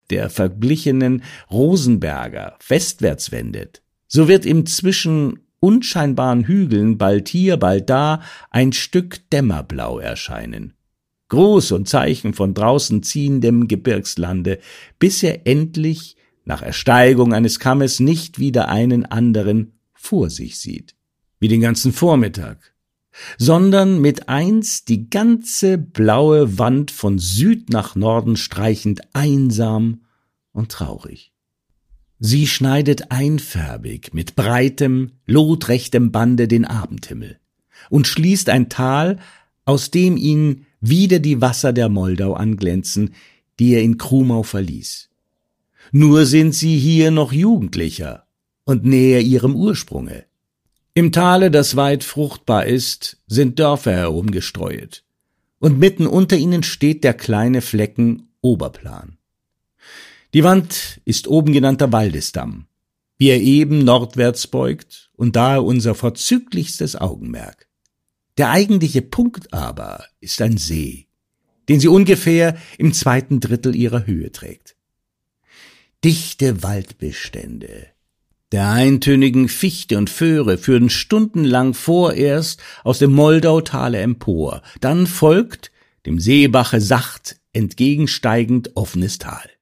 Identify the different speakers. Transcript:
Speaker 1: der verblichenen Rosenberger westwärts wendet, so wird ihm zwischen unscheinbaren Hügeln bald hier, bald da ein Stück Dämmerblau erscheinen. Gruß und Zeichen von draußen ziehendem Gebirgslande, bis er endlich nach Ersteigung eines Kammes nicht wieder einen anderen vor sich sieht, wie den ganzen Vormittag, sondern mit eins die ganze blaue Wand von Süd nach Norden streichend einsam und traurig. Sie schneidet einfärbig mit breitem, lotrechtem Bande den Abendhimmel und schließt ein Tal, aus dem ihn wieder die Wasser der Moldau anglänzen, die er in Krumau verließ. Nur sind sie hier noch jugendlicher und näher ihrem Ursprunge. Im Tale, das weit fruchtbar ist, sind Dörfer herumgestreuet, und mitten unter ihnen steht der kleine Flecken Oberplan. Die Wand ist oben genannter Waldesdamm, wie er eben nordwärts beugt und daher unser vorzüglichstes Augenmerk. Der eigentliche Punkt aber ist ein See, den sie ungefähr im 2. Drittel ihrer Höhe trägt. Dichte Waldbestände der eintönigen Fichte und Föhre führen stundenlang vorerst aus dem Moldautale empor, dann folgt dem Seebache sacht entgegensteigend offenes Tal.